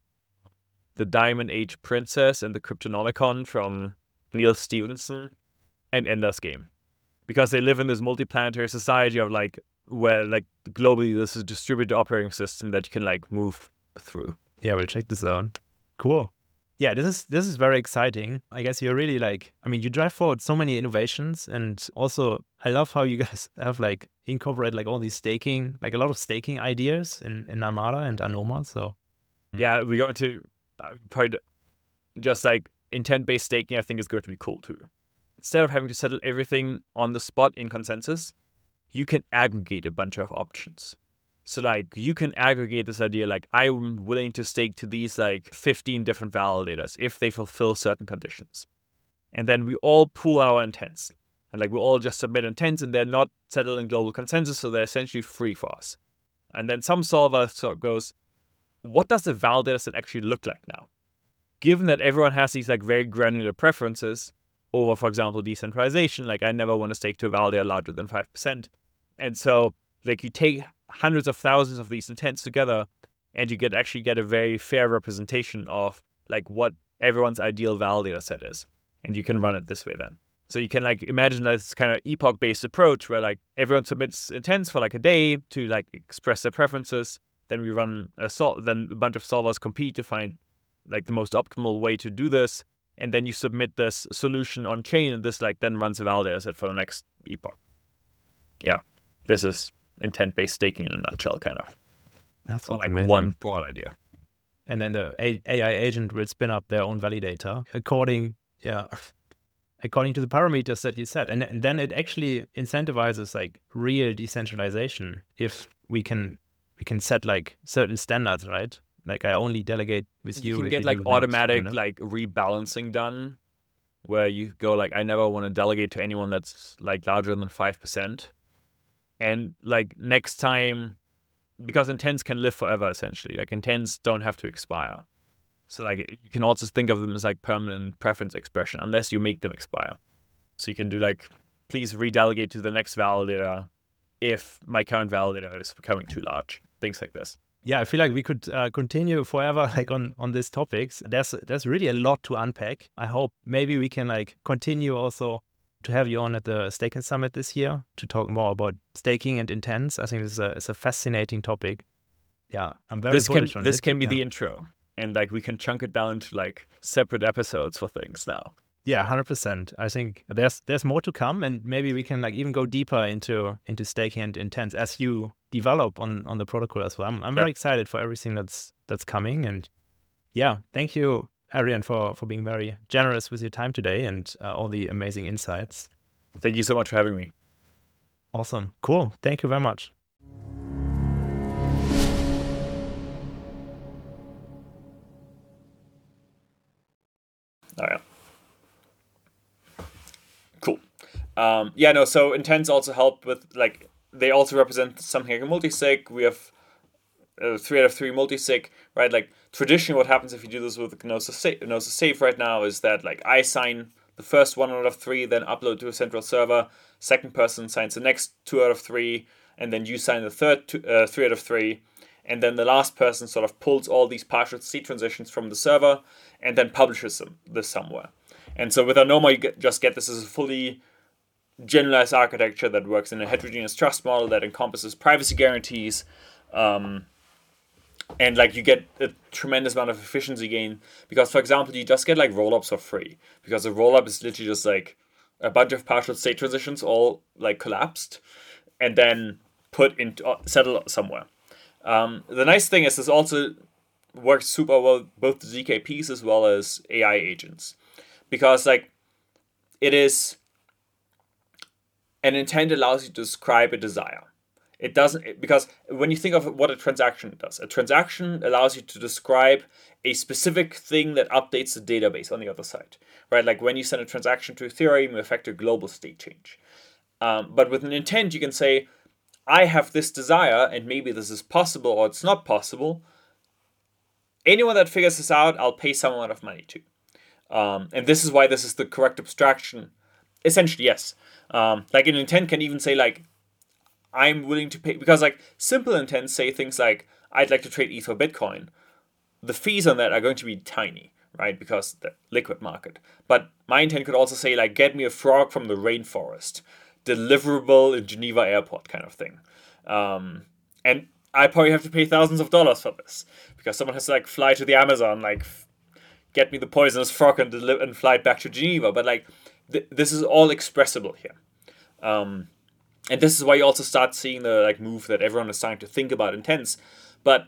The Diamond Age Princess and the Cryptonomicon from Neil Stephenson and Endless Game. Because they live in this multi-planetary society of like, where like globally this is a distributed operating system that you can like move through. Yeah, we'll check this out. Cool. Yeah, this is this is very exciting. I guess you're really like, I mean, you drive forward so many innovations, and also I love how you guys have like incorporate like all these staking, like a lot of staking ideas in, in Armada and Anoma. So yeah, we're going to uh, probably just like intent-based staking, I think is going to be cool too. Instead of having to settle everything on the spot in consensus, you can aggregate a bunch of options. So like you can aggregate this idea like I'm willing to stake to these like fifteen different validators if they fulfill certain conditions. And then we all pool our intents. And like we all just submit intents and they're not settled in global consensus, so they're essentially free for us. And then some solver sort of goes, what does the validator set actually look like now? Given that everyone has these like very granular preferences over, for example, decentralization, like I never want to stake to a validator larger than five percent. And so like you take hundreds of thousands of these intents together and you get actually get a very fair representation of like what everyone's ideal validator set is. And you can run it this way then. So you can like imagine this kind of epoch-based approach where like everyone submits intents for like a day to like express their preferences. Then we run a sol- then a bunch of solvers compete to find like the most optimal way to do this. And then you submit this solution on chain and this like then runs a validator set for the next epoch. Yeah, this is intent-based staking in a nutshell, kind of. That's like amazing. One broad idea. And then the A I agent will spin up their own validator according, yeah, according to the parameters that you set. And, and then it actually incentivizes like real decentralization if we can we can set like certain standards, right? Like I only delegate with you. You can if get you like do automatic you know? like rebalancing done, where you go like I never want to delegate to anyone that's like larger than five percent. And like next time, because intents can live forever essentially, like intents don't have to expire. So like you can also think of them as like permanent preference expression unless you make them expire. So you can do like, please redelegate to the next validator if my current validator is becoming too large. Things like this. Yeah, I feel like we could uh, continue forever like on on these topics. There's there's really a lot to unpack. I hope maybe we can like continue also to have you on at the Staking Summit this year to talk more about staking and intents. I think this is a, it's a fascinating topic. Yeah, I'm very this bullish can on this it. can be yeah. the intro, and like we can chunk it down to like separate episodes for things now. Yeah, one hundred percent. I think there's there's more to come, and maybe we can like even go deeper into into staking and intents as you develop on on the protocol as well. I'm I'm Yeah. very excited for everything that's that's coming, and yeah, thank you, Arian, for for being very generous with your time today and uh, all the amazing insights. Thank you so much for having me. Awesome, cool. Thank you very much. Oh yeah. Cool. Um, yeah, no, so intents also help with, like, they also represent something like a multisig. We have uh, three out of three multisig, right? Like, traditionally what happens if you do this with Gnosis Safe, Gnosis Safe right now is that, like, I sign the first one out of three, then upload to a central server. Second person signs the next two out of three, and then you sign the third two, uh, three out of three. And then the last person sort of pulls all these partial C transitions from the server and then publishes them this somewhere. And so with ANOMA, you get, just get this as a fully generalized architecture that works in a heterogeneous trust model that encompasses privacy guarantees. Um, and like you get a tremendous amount of efficiency gain because, for example, you just get like rollups for free because a rollup is literally just like a bunch of partial state transitions all like collapsed and then put into uh, settle somewhere. Um, the nice thing is this also works super well both the Z K Ps as well as A I agents because like it is an intent allows you to describe a desire. It doesn't, because when you think of what a transaction does, a transaction allows you to describe a specific thing that updates the database on the other side, right? Like when you send a transaction to Ethereum, you affect a global state change. Um, but with an intent, you can say, I have this desire, and maybe this is possible or it's not possible. Anyone that figures this out, I'll pay some amount of money to. Um, and this is why this is the correct abstraction. Essentially, yes. Um, like an intent can even say like, I'm willing to pay, because like simple intents say things like, I'd like to trade E T H for Bitcoin. The fees on that are going to be tiny, right? Because the liquid market. But my intent could also say like, get me a frog from the rainforest, deliverable in Geneva airport kind of thing. Um, and I probably have to pay thousands of dollars for this because someone has to like fly to the Amazon, like get me the poisonous frog and, deli- and fly it back to Geneva. But like, th- this is all expressible here. Um, And this is why you also start seeing the like move that everyone is starting to think about intents. But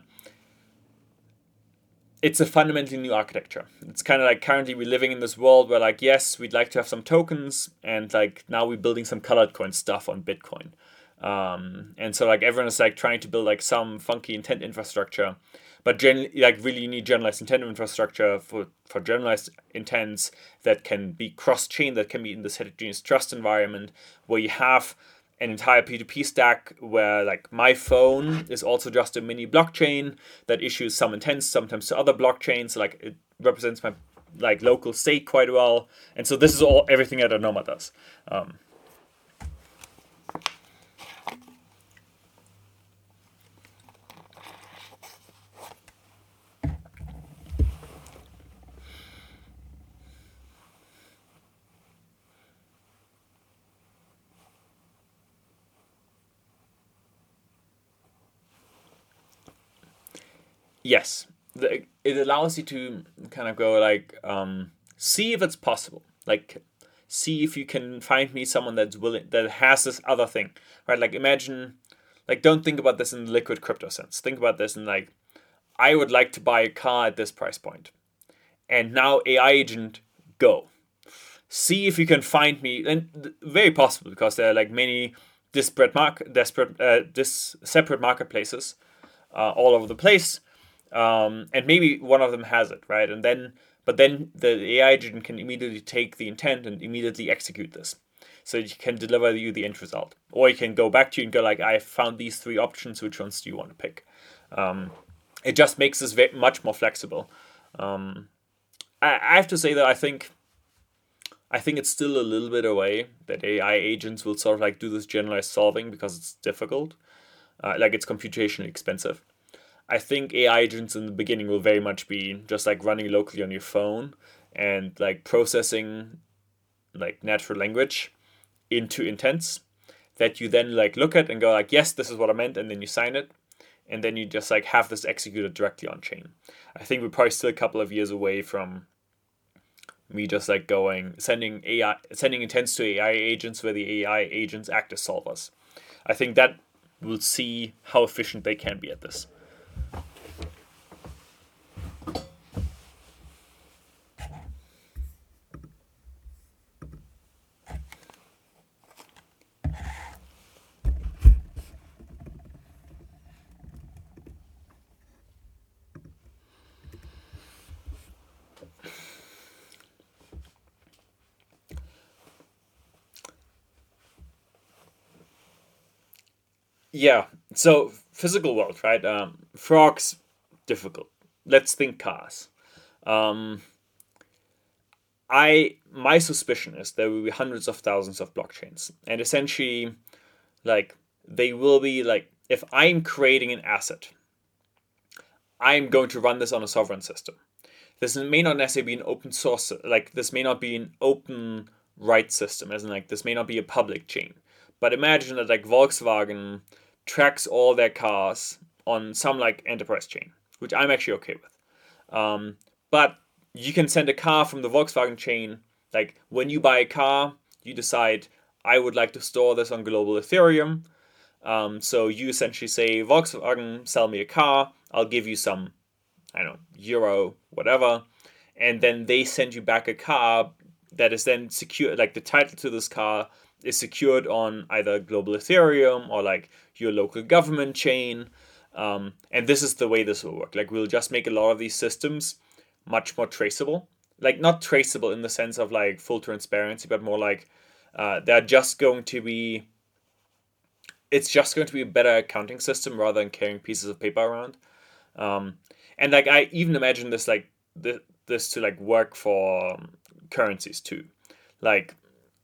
it's a fundamentally new architecture. It's kind of like currently we're living in this world where like, yes, we'd like to have some tokens. And like now we're building some colored coin stuff on Bitcoin. Um, and so like everyone is like trying to build like some funky intent infrastructure. But gen- like really you need generalized intent infrastructure for, for generalized intents that can be cross-chain, that can be in this heterogeneous trust environment where you have an entire P two P stack where like my phone is also just a mini blockchain that issues some intents sometimes to other blockchains. Like it represents my like local state quite well. And so this is all everything that ANOMA does. Um, Yes, the, it allows you to kind of go like, um, see if it's possible. Like, see if you can find me someone that's willing, that has this other thing, right? Like, imagine, like, don't think about this in the liquid crypto sense. Think about this in like, I would like to buy a car at this price point, and now A I agent, go. See if you can find me, and very possible because there are like many disparate market, desperate, uh, dis separate marketplaces uh, all over the place. Um, and maybe one of them has it, right? And then, but then the A I agent can immediately take the intent and immediately execute this. So it can deliver you the end result. Or you can go back to you and go like, I found these three options, which ones do you want to pick? Um, it just makes this very, much more flexible. Um, I, I have to say that I think, I think it's still a little bit away that A I agents will sort of like do this generalized solving because it's difficult. Uh, like it's computationally expensive. I think A I agents in the beginning will very much be just like running locally on your phone and like processing like natural language into intents that you then like look at and go like, yes, this is what I meant. And then you sign it. And then you just like have this executed directly on chain. I think we're probably still a couple of years away from me just like going, sending A I, sending intents to A I agents where the A I agents act as solvers. I think that we'll see how efficient they can be at this. Yeah, so physical world, right? Um, frogs, difficult. Let's think cars. Um, I my suspicion is there will be hundreds of thousands of blockchains, and essentially, like they will be like if I'm creating an asset, I'm going to run this on a sovereign system. this may not necessarily be an open source, like this may not be an open rights system, as in like this may not be a public chain. But imagine that like Volkswagen tracks all their cars on some like enterprise chain, which I'm actually okay with. Um, but you can send a car from the Volkswagen chain. Like when you buy a car, you decide, I would like to store this on global Ethereum. Um, so you essentially say, Volkswagen, sell me a car. I'll give you some, I don't know, euro, whatever. And then they send you back a car that is then secure. Like the title to this car is secured on either global Ethereum or like your local government chain. Um, and this is the way this will work. Like we'll just make a lot of these systems much more traceable. Like not traceable in the sense of like full transparency, but more like uh, they're just going to be, it's just going to be a better accounting system rather than carrying pieces of paper around. Um, and like I even imagine this like this, this to like work for currencies too. Like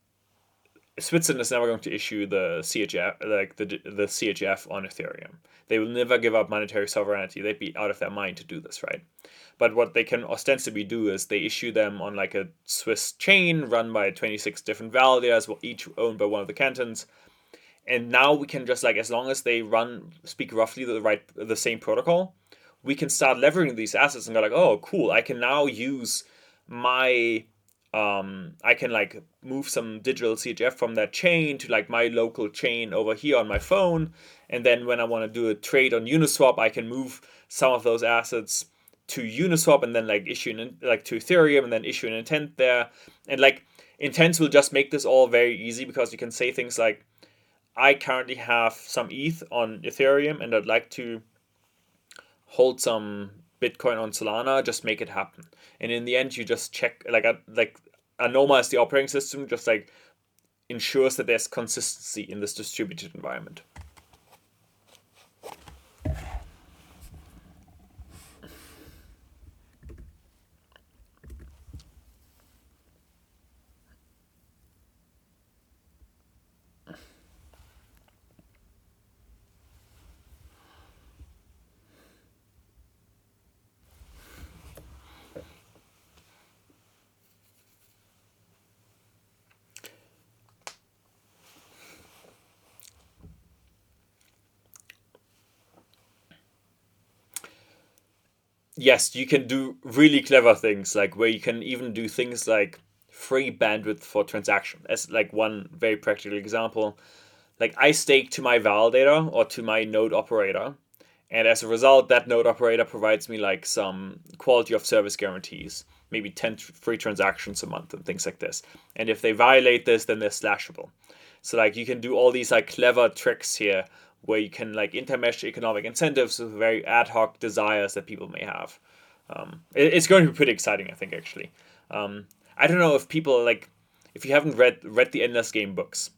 Switzerland is never going to issue the C H F, like the the C H F on Ethereum. They will never give up monetary sovereignty. They'd be out of their mind to do this, right? But what they can ostensibly do is they issue them on like a Swiss chain run by twenty-six different validators, each owned by one of the cantons. And now we can just like, as long as they run, speak roughly the right, the same protocol, we can start leveraging these assets and go like, oh, cool, I can now use my, um, I can like move some digital C H F from that chain to like my local chain over here on my phone. And then when I want to do a trade on Uniswap, I can move some of those assets to Uniswap and then like issue an, like to Ethereum and then issue an intent there. And like intents will just make this all very easy because you can say things like, I currently have some E T H on Ethereum and I'd like to hold some Bitcoin on Solana, just make it happen. And in the end, you just check, like, a, like Anoma is the operating system, just like ensures that there's consistency in this distributed environment. Yes, you can do really clever things, like where you can even do things like free bandwidth for transaction. As like one very practical example, like I stake to my validator or to my node operator, and as a result, that node operator provides me like some quality of service guarantees, maybe ten free transactions a month and things like this. And if they violate this, then they're slashable. So like you can do all these like clever tricks here where you can like intermesh economic incentives with very ad hoc desires that people may have. Um, it, it's going to be pretty exciting, I think, actually. Um, I don't know if people like, if you haven't read read the Endless Game books,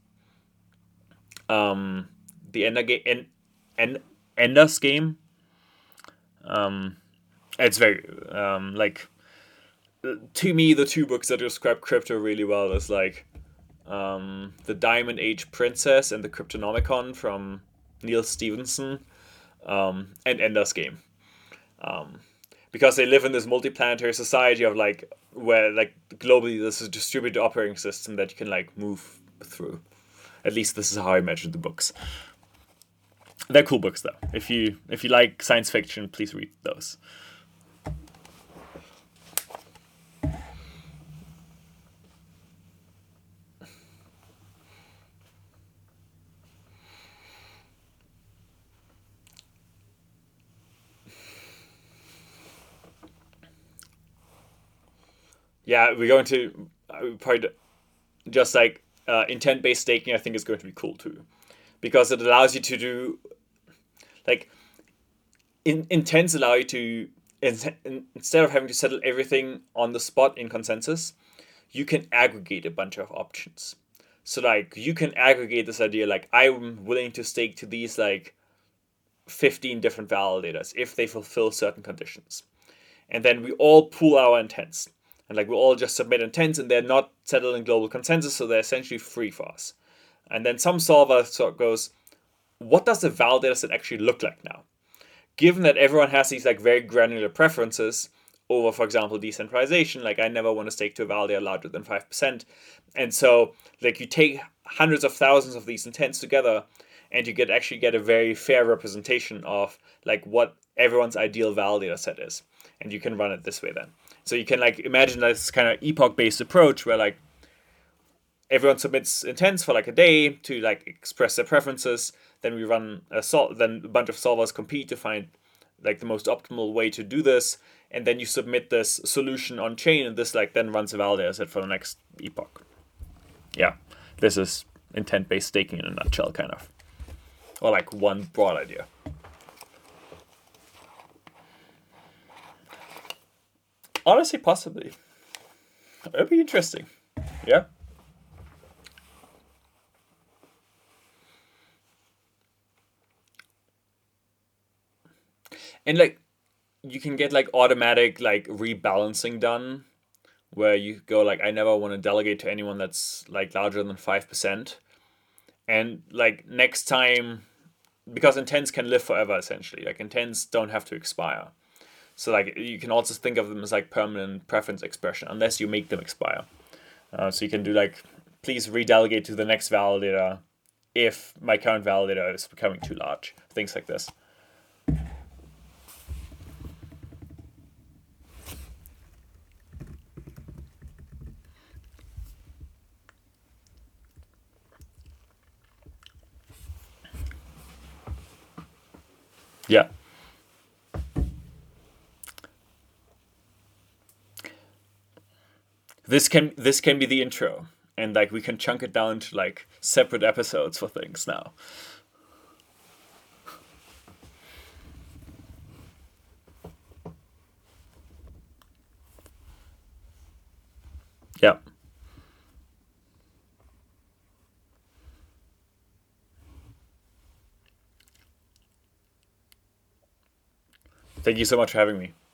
um, the Ender game, en, en, Endless Game, um, it's very um, like to me the two books that describe crypto really well is like um, the Diamond Age Princess and the Cryptonomicon from Neil Stevenson, um, and Ender's Game, um, because they live in this multiplanetary society of like where like globally this is a distributed operating system that you can like move through. At least this is how I imagine the books. They're cool books though. If you if you like science fiction, please read those. Yeah, we're going to uh, probably just like uh, intent-based staking. I think is going to be cool too, because it allows you to do like in, intents allow you to in, in, instead of having to settle everything on the spot in consensus, you can aggregate a bunch of options. So like you can aggregate this idea like I'm willing to stake to these like fifteen different validators if they fulfill certain conditions, and then we all pool our intents. And like we all just submit intents and they're not settled in global consensus, so they're essentially free for us. And then some solver sort of goes, what does the validator set actually look like now? Given that everyone has these like very granular preferences, over, for example, decentralization. Like I never want to stake to a validator larger than five percent. And so like you take hundreds of thousands of these intents together and you get actually get a very fair representation of like what everyone's ideal validator set is. And you can run it this way then. So you can like imagine this kind of epoch-based approach where like everyone submits intents for like a day to like express their preferences. Then we run a sol- then a bunch of solvers compete to find like the most optimal way to do this. And then you submit this solution on chain, and this like then runs a validator set for the next epoch. Yeah, this is intent-based staking in a nutshell, kind of, or like one broad idea. Honestly, possibly. It'd be interesting. Yeah. And like, you can get like automatic like rebalancing done, where you go like, I never want to delegate to anyone that's like larger than five percent. And like next time, because intents can live forever essentially. Like intents don't have to expire. So like you can also think of them as like permanent preference expression unless you make them expire. Uh, so you can do like, please redelegate to the next validator if my current validator is becoming too large. Things like this. Yeah. This can this can be the intro, and like we can chunk it down to like separate episodes for things now. Yeah. Thank you so much for having me.